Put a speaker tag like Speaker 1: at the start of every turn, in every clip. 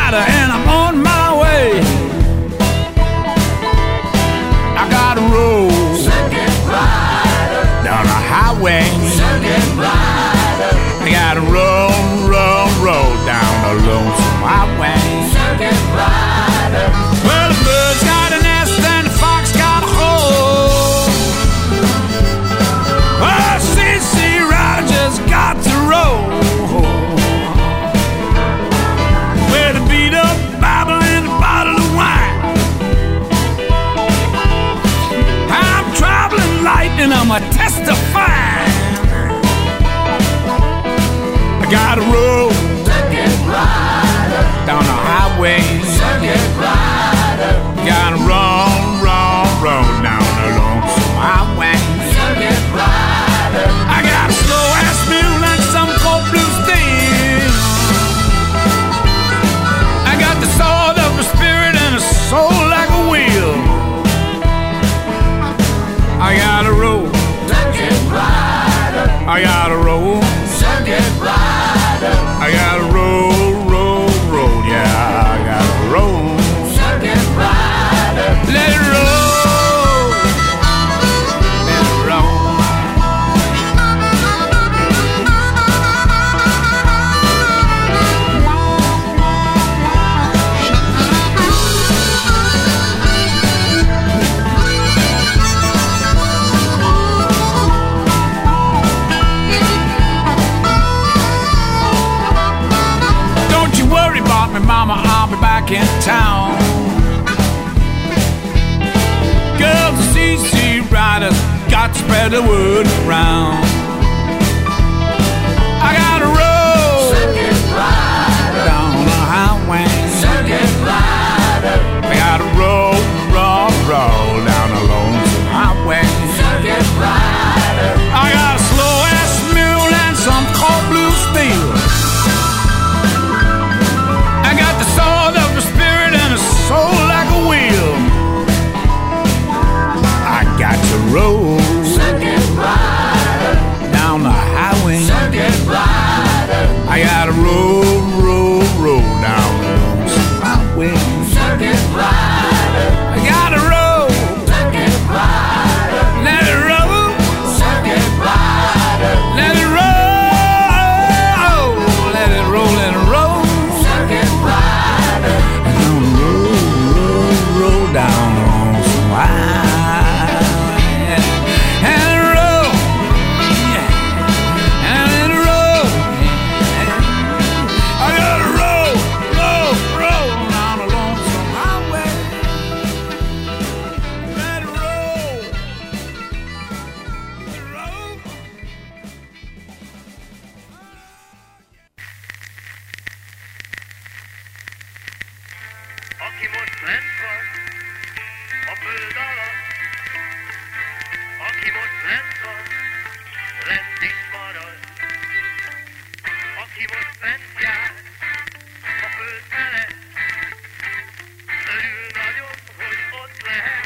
Speaker 1: rider and I'm on my way. I gotta roll
Speaker 2: Circuit rider
Speaker 1: down the highway.
Speaker 2: Circuit rider
Speaker 1: I gotta roll, roll, roll down the lonesome highway.
Speaker 2: Circuit rider
Speaker 1: Well, the bird's got a nest and the fox got a hole. Oh, CC Rider just got to roll. With a beat up Bible and a bottle of wine. I'm traveling light and I'm a testifying. I gotta roll
Speaker 2: Circuit rider
Speaker 1: down the highway.
Speaker 2: Circuit rider
Speaker 1: Gotta roll, roll, roll down the lonesome highway.
Speaker 2: Circuit rider
Speaker 1: I got a slow ass mule and some cold blue steel. I got the sword of the spirit and a soul like a wheel. I gotta roll,
Speaker 2: Circuit rider
Speaker 1: I gotta roll,
Speaker 2: Circuit rider
Speaker 1: I gotta roll, roll, roll, yeah, I gotta roll.
Speaker 2: Circuit rider
Speaker 1: Let it roll, let it roll. Don't you worry about me, mama, I'll be back in town. Girls, the CC Riders got to spread the word around. I gotta roll
Speaker 2: Circuit rider
Speaker 1: down the highway.
Speaker 2: Circuit rider
Speaker 1: I gotta roll, roll, roll down the lonesome highway.
Speaker 2: Circuit rider
Speaker 1: I got a slow ass mule and some cold blue steel. I got the sword of the spirit and a soul like a wheel. I got to roll
Speaker 2: Circuit rider
Speaker 1: down the highway.
Speaker 2: Circuit rider
Speaker 1: I gotta roll, roll, roll down the lonesome highway.
Speaker 2: Circuit rider
Speaker 1: I gotta roll,
Speaker 2: Circuit rider
Speaker 1: let it roll,
Speaker 2: Circuit rider
Speaker 1: let it roll, let it roll, let it roll.
Speaker 2: Circuit rider
Speaker 1: Roll, roll down the lonesome highway. And it roll, yeah, and it roll, yeah. I gotta roll, roll, roll down the lonesome highway. Let it roll, let it roll.
Speaker 3: Aki most lent van a föld alatt, aki most lent van, lent is marad. Aki most lent jár a föld felett, örül nagyon, hogy ott lehet.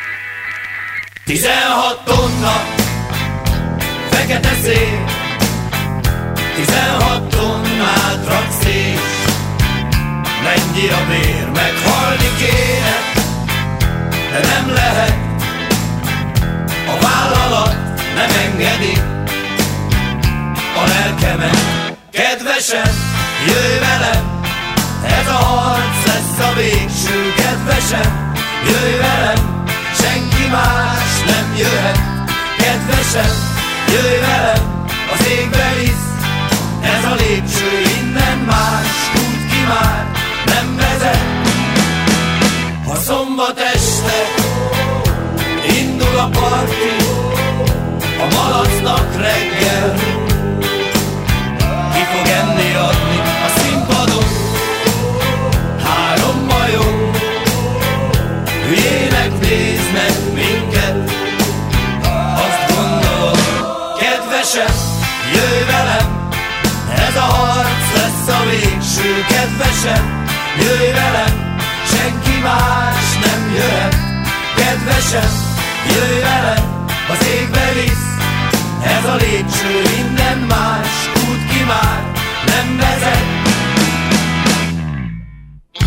Speaker 4: 16 tonna fekete szél, 16 tonnát raksz és mennyi a bér, meghalni kéne, de nem lehet, a vállalat nem engedi a lelkemet. Kedvesem, jöjj velem, ez a harc lesz a végső. Kedvesem, jöjj velem, senki más nem jöhet. Kedvesem, jöjj velem, az égbe visz, ez a lépcső, innen más út ki már nem vezet. Ha szombat este indul a parti, a malacnak reggel ki fog enni adni a színpadon. 3 majom hülyének néznek minket, azt gondolom, kedvesem, jöjj velem, ez a harc lesz a végső. Kedvesem, jöjj velem, senki más nem jöhet. Kedvesem, jöjj velem, az égbe visz, ez a lépcső, innen más út ki már nem vezet.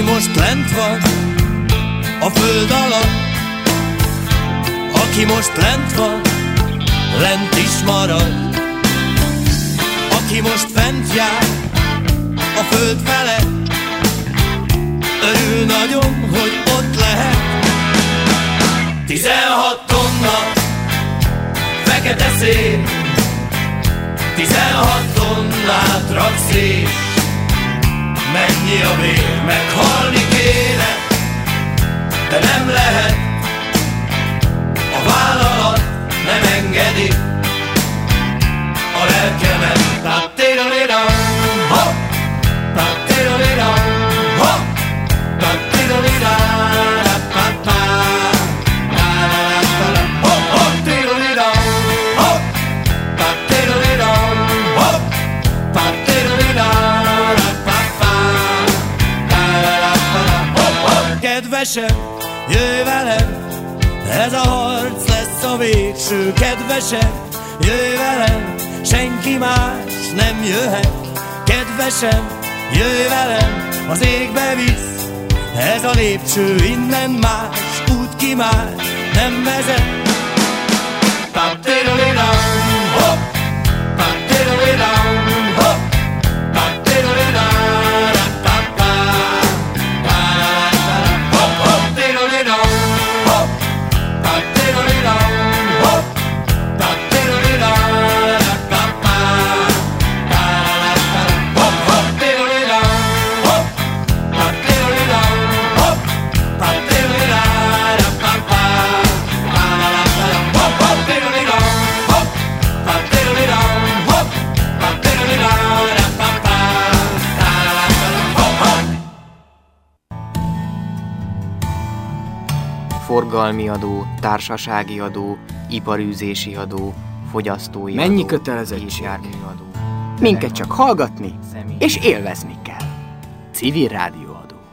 Speaker 4: aki most lent van a föld alatt, aki most lent van, lent is marad, aki most fent jár a föld felett, örül nagyon, hogy ott lehet. 16 tonna fekete szél, 16 tonnát raksz és mennyi a bér, meghalni kéne, de nem lehet, a vállalat nem engedi a lelkemet. Ta-ti-da-di-dam, hopp, ta-ti-da-di-dam, hopp, ta-ti-da-di-da-da-pa-pa, da-da-da-da-da, hopp, hopp, ti-da-di-dam, hopp, ta-ti-da-di-dam, hopp, ta-ti-da-di-da-da-pa-pa, da-da-da-da-da, hopp, hopp. Kedvesem, jöjj velem, ez a harc lesz a végső. Kedvesem, jöjj velem, senki más nem jöhet. Kedvesem, jöjj velem, az égbe visz ez a lépcső, innen más út ki más nem vezet. Pa-ti-da-di-dam, hopp, pa-ti-da-di-dam, hopp, pa-ti-da-di-da-da-pa-pa, da-da-da-da-da, hopp, hopp, ti-da-di-dam, hopp, pa-ti-da-di-dam, hopp, pa-ti-da-di-da-da-pa-pa, da-da-da-da-da, hopp, hopp, ti-da-di-dam, hopp, pa-ti-da-di-dam, hopp, pa-ti-da-di-da-da-pa-pa, da-da-da-da-da, hopp, hopp, ti-da-di-dam, hopp, pa-ti-da-di-dam, hopp, pa-ti-da-di-da-da-pa-pa, da-da-da-da-da, hopp, hopp.
Speaker 5: Forgalmi adó, társasági adó, iparűzési adó, fogyasztói
Speaker 6: Mennyi
Speaker 5: adó,
Speaker 6: kötelezettség?
Speaker 5: gépjárműadó.
Speaker 6: Minket csak hallgatni
Speaker 5: Személy-
Speaker 6: és élvezni kell. Civil rádióadó.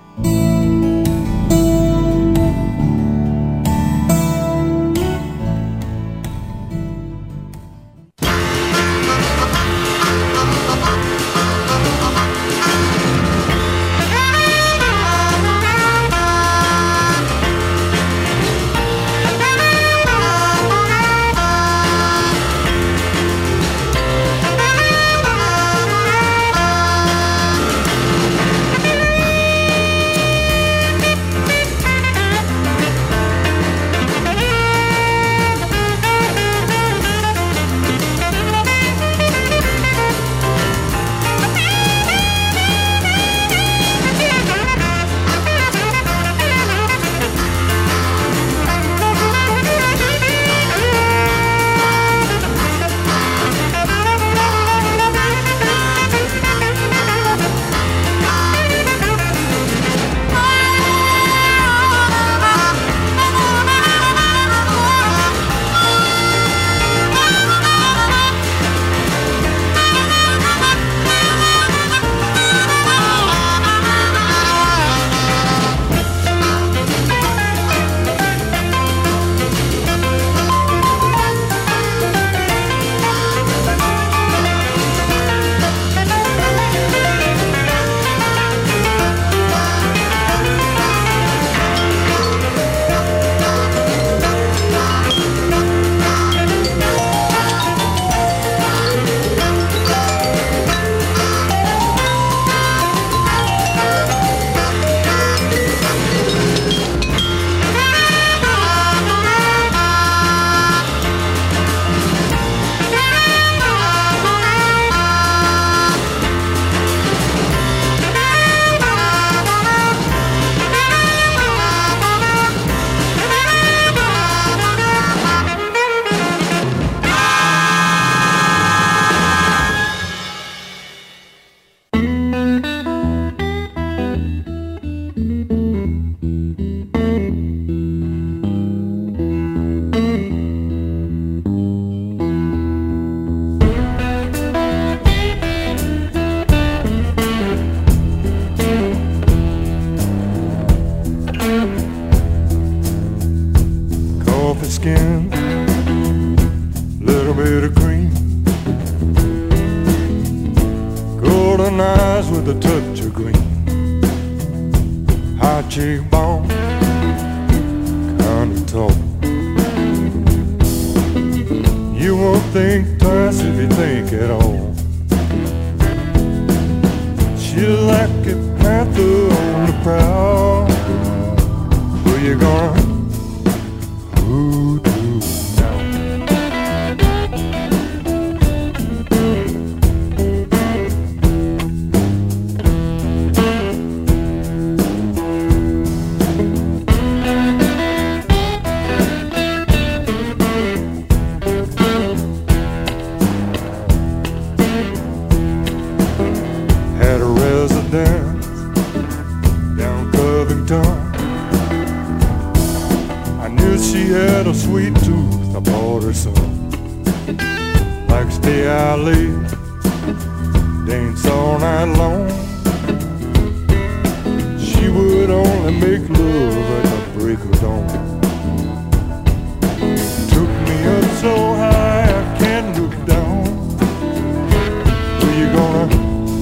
Speaker 7: skin, little bit of cream, golden eyes with a touch of green. my cheekbone kind of tall. You won't think twice if you think at all. She's like a panther on the prowl. Where you gonna voodoo now? Had a residence down Covington. I knew she had a sweet tooth, I bought her some. Like stay out late, dance all night long. She would only make love at the break of dawn. Took me up so high I can't look down. Where you gonna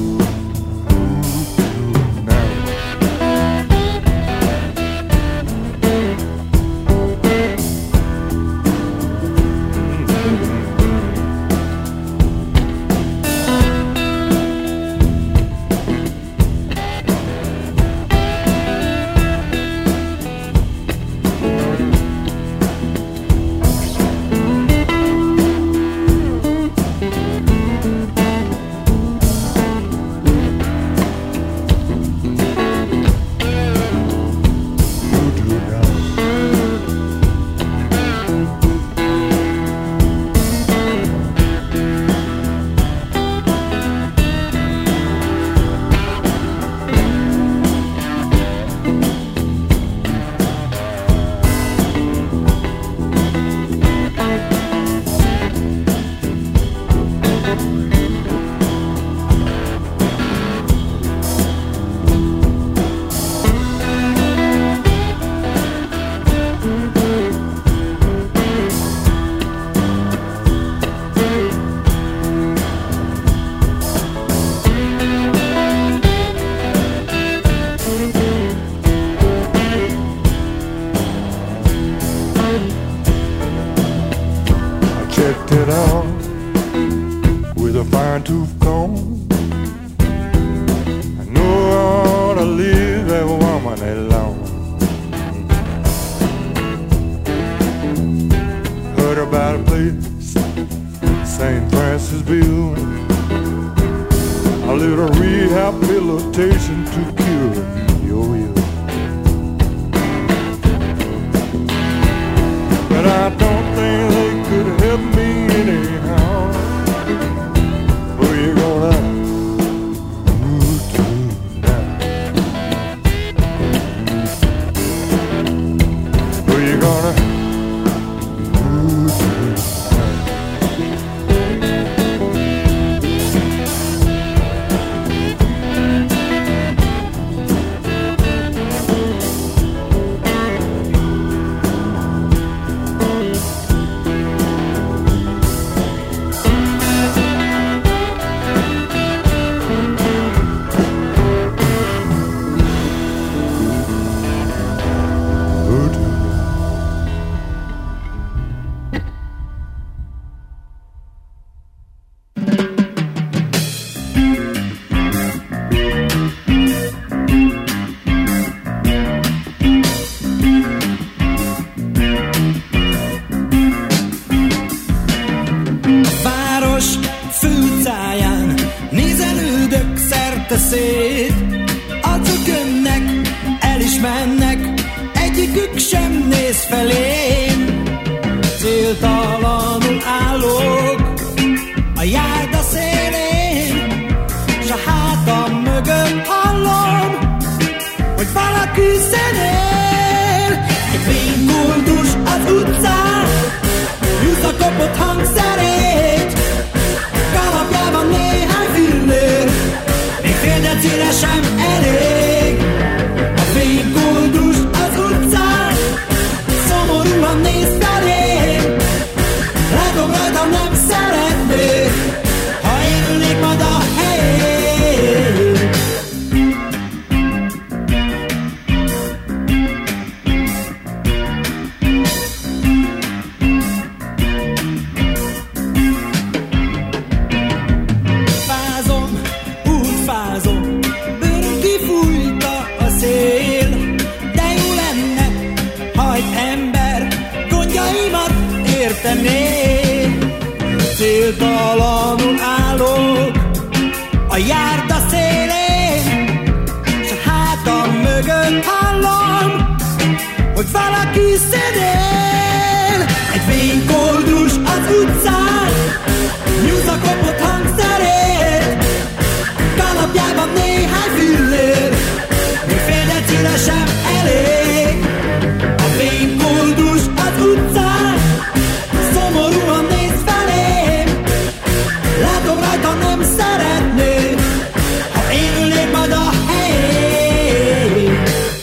Speaker 7: checked it out with a fine-tooth comb. I know I ought to leave that woman alone. Heard about a place, St. Francisville, a little rehabilitation to cure your ill. But I don't think they could help me anyhow. Where you gonna move to now? Where you gonna move to now?
Speaker 4: szét, arcok jönnek, el is mennek, egyikük sem néz felém. Céltalanul állok a járda szélén, s a hátam mögött hallom, hogy valaki zenél. Egy fénykoldus az utcán, húzza kopott hangszerét, kalapjában néhány fillér, még fél decire sem elég. A fénykoldus az utcán, szomorúan néz felém, látom rajtam nem szeretnék, ha én ülnék majd a helyén. hallom, hogy valaki szedél. Egy fénykoldus az utcán nyújtza kopott hangszerét, kalapjában néhány fillér, még fél decire sem elég. A fénykoldus az utcán szomorúan néz felém, látom rajta nem szeretné, ha én ülnék majd a helyén.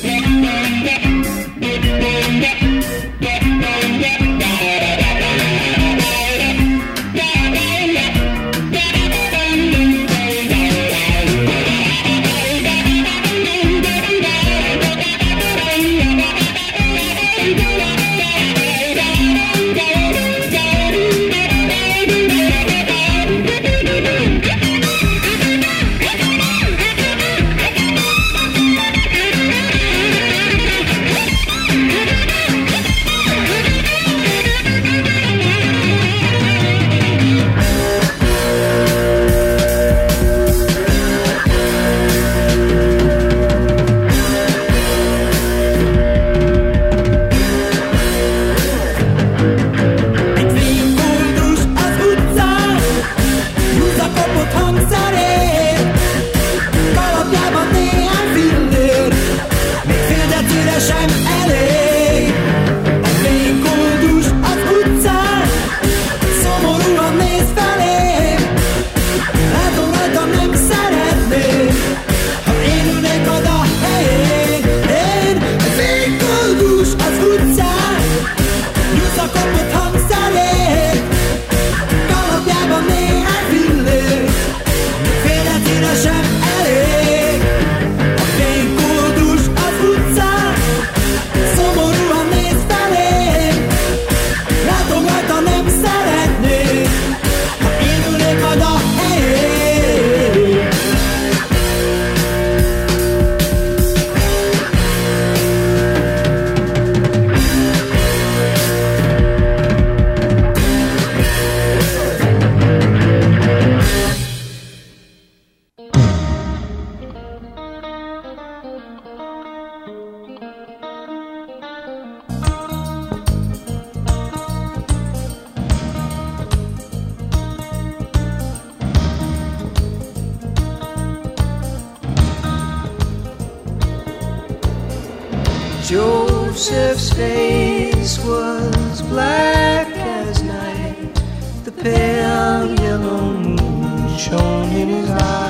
Speaker 8: Joseph's face was black as night. The pale yellow moon shone in his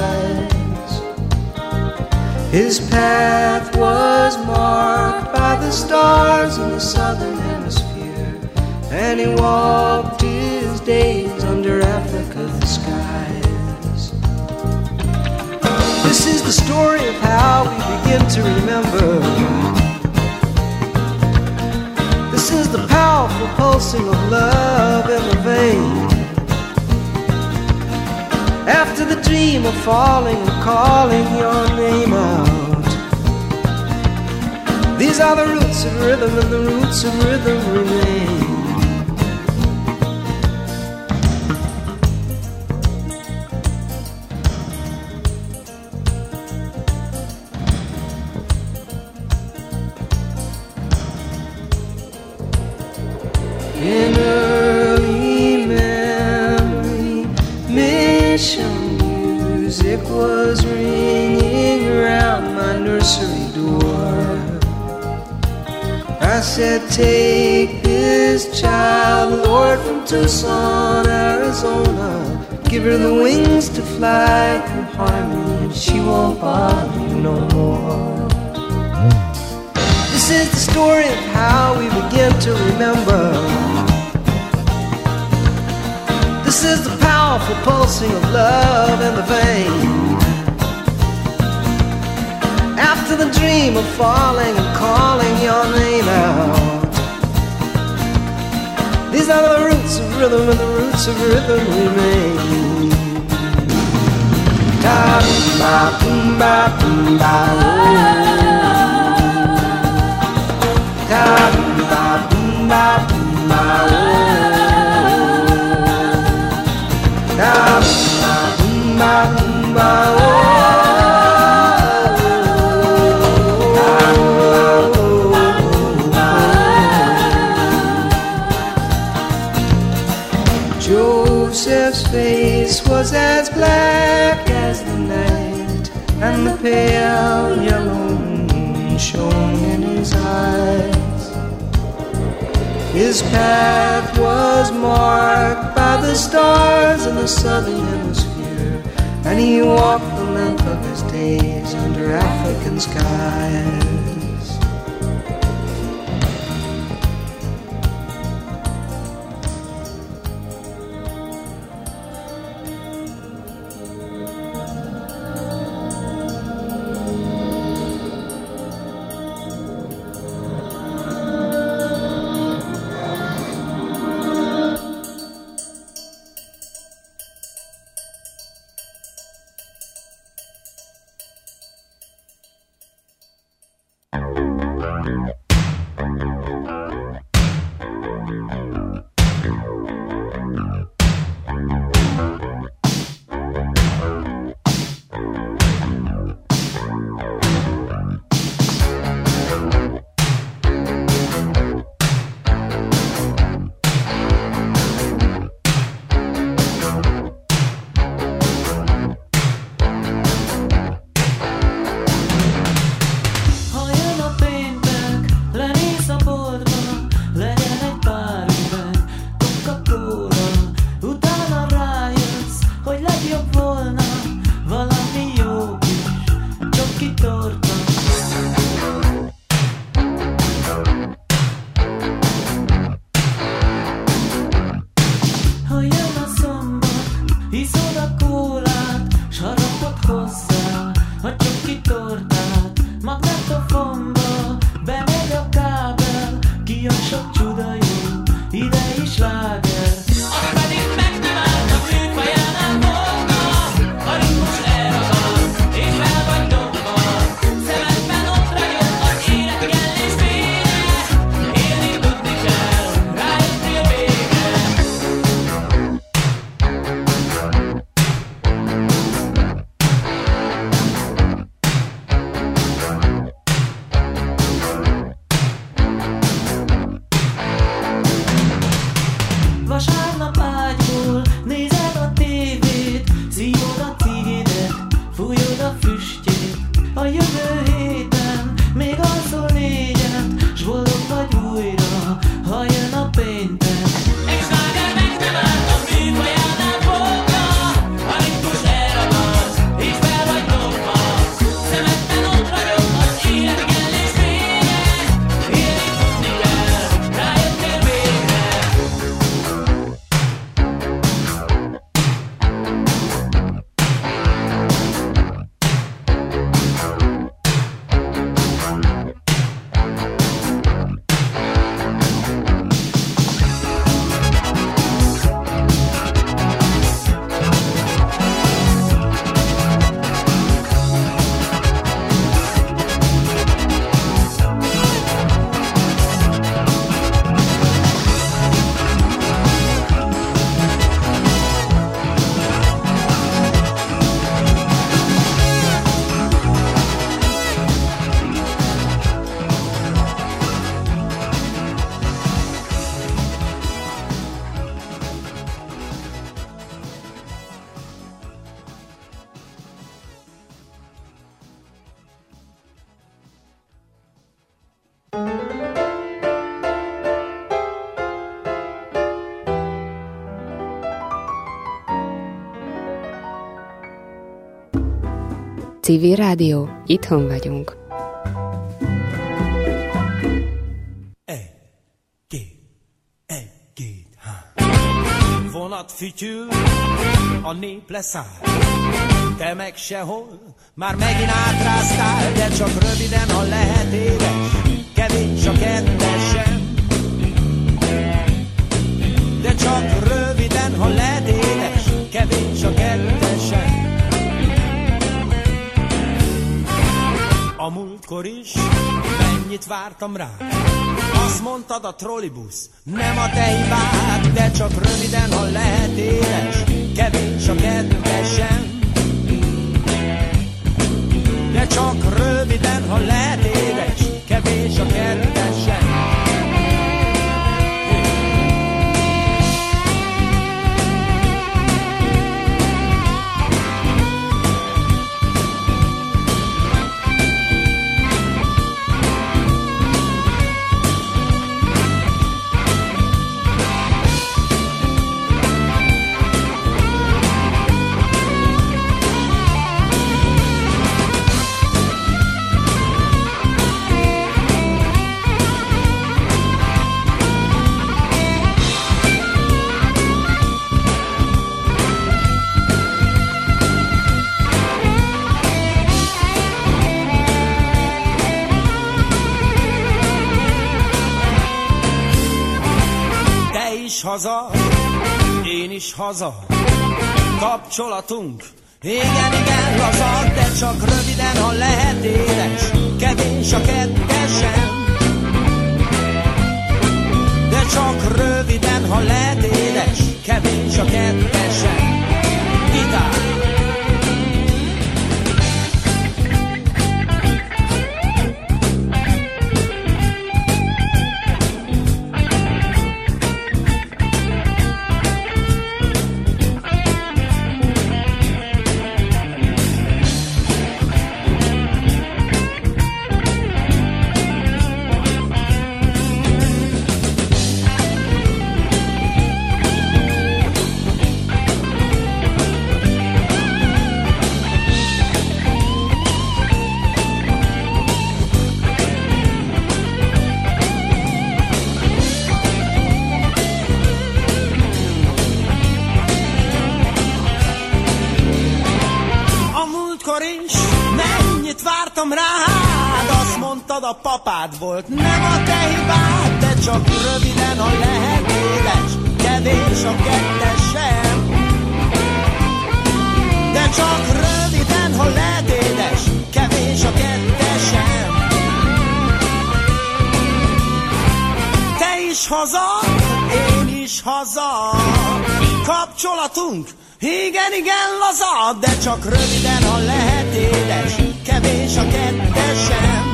Speaker 8: eyes. His path was marked by the stars in the southern hemisphere, and he walked his days under Africa's skies. This is the story of how we begin to remember. This is the powerful pulsing of love in the vein. After the dream of falling and calling your name out, these are the roots of rhythm, and the roots of rhythm remain. In early memory, mission music was ringing around my nursery door. I said, take this child, Lord, from Tucson, Arizona. Give her the wings to fly through harmony, and she won't bother you no more. This is the story of how we begin to remember. This is the powerful pulsing of love in the vein. After the dream of falling and calling your name out, these are the roots of rhythm, and the roots of rhythm remain. Ta-ba, boom-ba, boom-ba, ta-ba, boom-ba, boom-ba, ta-ba, boom-ba, boom-ba, and the pale yellow moon shone in his eyes. His path was marked by the stars in the southern hemisphere, and he walked the length of his days under African skies.
Speaker 9: Civil Rádió, itthon vagyunk.
Speaker 4: Vonat fütyül, a nép leszáll, te meg sehol, már megint átráztál, de csak röviden, ha lehet édes, kevés a kedvesem. De csak röviden, ha lehet édes, kevés a kedvesem. A múltkor is mennyit vártam rá, azt mondtad a trollibusz nem a te hibád, de csak röviden, ha lehet éles, kevés a kedvesem. De csak röviden, ha lehet éles, kevés a kedvesem. haza, én is haza, kapcsolatunk igen, igen, laza, de csak röviden, ha lehet édes, kevés a kettesem. De csak röviden, ha lehet édes, kevés a kettesem. Gitár! Rád, azt mondtad, a papád volt, nem a te hibád, de csak röviden, ha lehet édes, kevés a kettesem. De csak röviden, ha lehet édes, kevés a kettesem. Te is haza, én is haza, kapcsolatunk igen, igen, laza, de csak röviden, ha lehet édes, kevés a kettesem.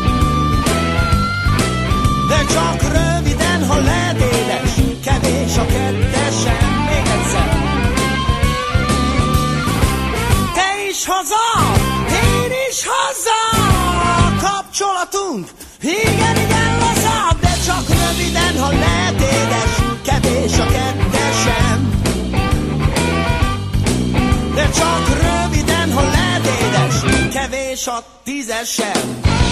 Speaker 4: De csak röviden, ha lehet édes, kevés a kettesem. Még egyszer. Te is haza, én is haza, kapcsolatunk igen, igen, laza, de csak röviden, ha lehet édes, kevés a kettesem. De csak röviden, ha lehet édes, kevés a tízesem.